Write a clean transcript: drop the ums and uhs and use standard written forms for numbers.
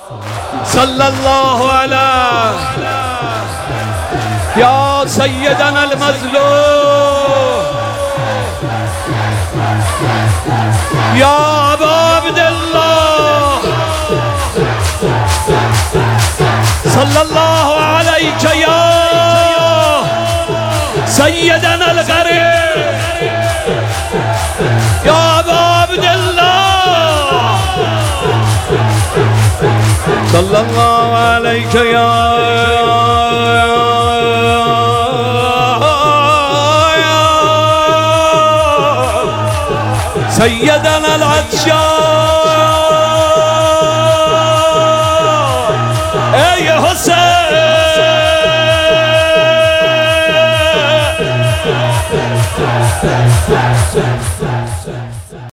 صلى الله عليه يا سيدنا المظلوم يا أبا عبد الله صلى الله عليك يا سيدنا الغريب يا أبا عبد الله صلى الله عليك يا سيدنا العطشان